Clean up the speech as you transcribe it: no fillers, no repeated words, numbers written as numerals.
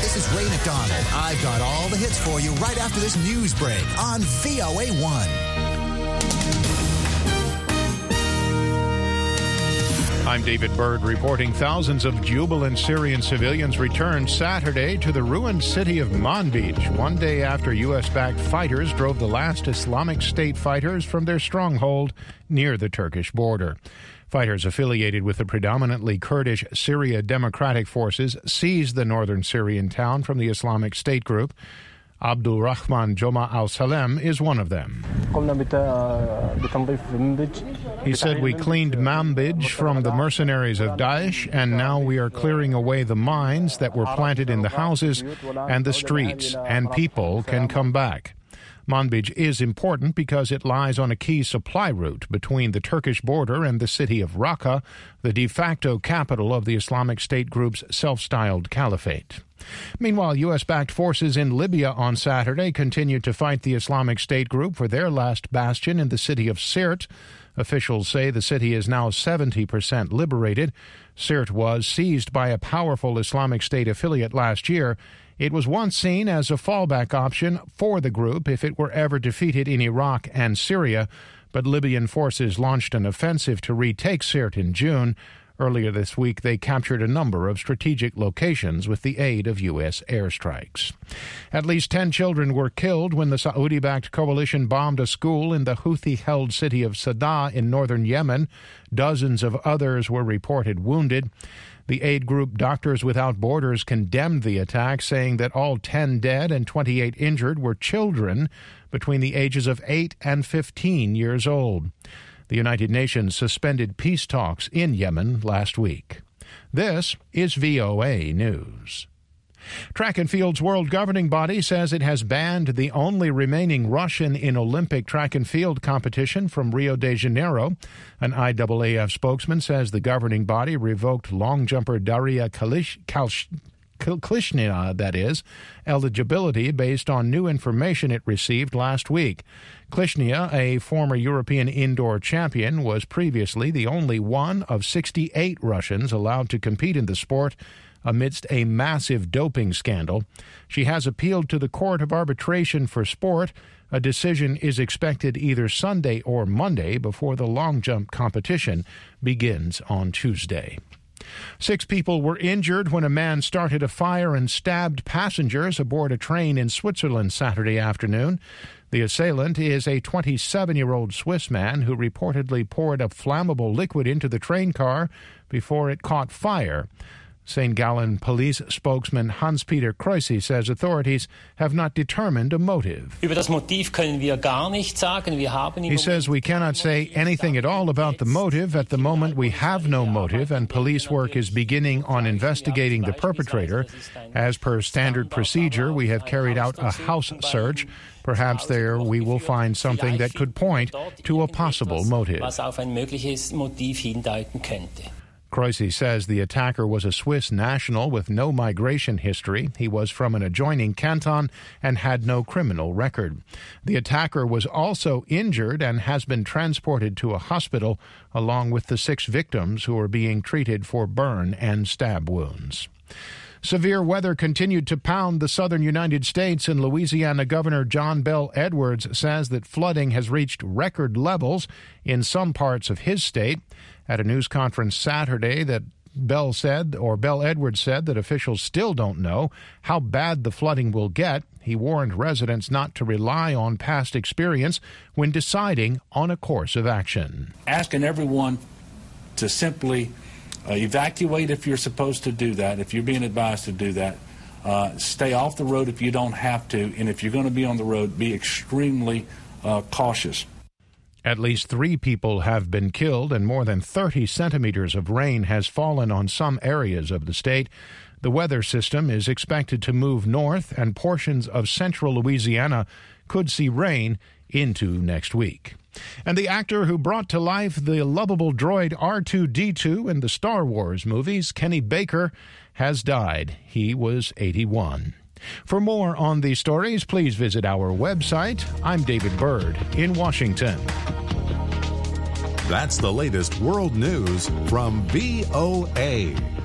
This is Ray McDonald. I've got all the hits for you right after this news break on VOA1. I'm David Byrd reporting thousands of jubilant Syrian civilians returned Saturday to the ruined city of Manbij, one day after U.S.-backed fighters drove the last Islamic State fighters from their stronghold near the Turkish border. Fighters affiliated with the predominantly Kurdish Syria Democratic Forces seized the northern Syrian town from the Islamic State group. Abdulrahman Joma al-Salem is one of them. He said, "We cleaned Manbij from the mercenaries of Daesh, and now we are clearing away the mines that were planted in the houses and the streets, and people can come back." Manbij is important because it lies on a key supply route between the Turkish border and the city of Raqqa, the de facto capital of the Islamic State group's self-styled caliphate. Meanwhile, U.S.-backed forces in Libya on Saturday continued to fight the Islamic State group for their last bastion in the city of Sirte. Officials say the city is now 70% liberated. Sirte was seized by a powerful Islamic State affiliate last year. It was once seen as a fallback option for the group if it were ever defeated in Iraq and Syria, but Libyan forces launched an offensive to retake Sirte in June. Earlier this week, they captured a number of strategic locations with the aid of U.S. airstrikes. At least 10 children were killed when the Saudi-backed coalition bombed a school in the Houthi-held city of Sadr in northern Yemen. Dozens of others were reported wounded. The aid group Doctors Without Borders condemned the attack, saying that all 10 dead and 28 injured were children between the ages of 8 and 15 years old. The United Nations suspended peace talks in Yemen last week. This is VOA News. Track and Field's world governing body says it has banned the only remaining Russian in Olympic track and field competition from Rio de Janeiro. An IAAF spokesman says the governing body revoked long jumper Daria Klishina, eligibility based on new information it received last week. Klishnia, a former European indoor champion, was previously the only one of 68 Russians allowed to compete in the sport amidst a massive doping scandal. She has appealed to the Court of Arbitration for Sport. A decision is expected either Sunday or Monday before the long jump competition begins on Tuesday. 6 people were injured when a man started a fire and stabbed passengers aboard a train in Switzerland Saturday afternoon. The assailant is a 27-year-old Swiss man who reportedly poured a flammable liquid into the train car before it caught fire. St. Gallen police spokesman Hans-Peter Kreusi says authorities have not determined a motive. He says we cannot say anything at all about the motive. At the moment, we have no motive, and police work is beginning on investigating the perpetrator. As per standard procedure, we have carried out a house search. Perhaps there we will find something that could point to a possible motive. Kreusi says the attacker was a Swiss national with no migration history. He was from an adjoining canton and had no criminal record. The attacker was also injured and has been transported to a hospital along with the 6 victims who are being treated for burn and stab wounds. Severe weather continued to pound the southern United States, and Louisiana Governor John Bel Edwards says that flooding has reached record levels in some parts of his state. At a news conference Saturday, that Bel Edwards said that officials still don't know how bad the flooding will get. He warned residents not to rely on past experience when deciding on a course of action. Asking everyone to simply evacuate if you're supposed to do that, if you're being advised to do that. Stay off the road if you don't have to, and if you're going to be on the road, be extremely cautious. At least 3 people have been killed, and more than 30 centimeters of rain has fallen on some areas of the state. The weather system is expected to move north, and portions of central Louisiana could see rain into next week. And the actor who brought to life the lovable droid R2-D2 in the Star Wars movies, Kenny Baker, has died. He was 81. For more on these stories, please visit our website. I'm David Byrd in Washington. That's the latest world news from VOA.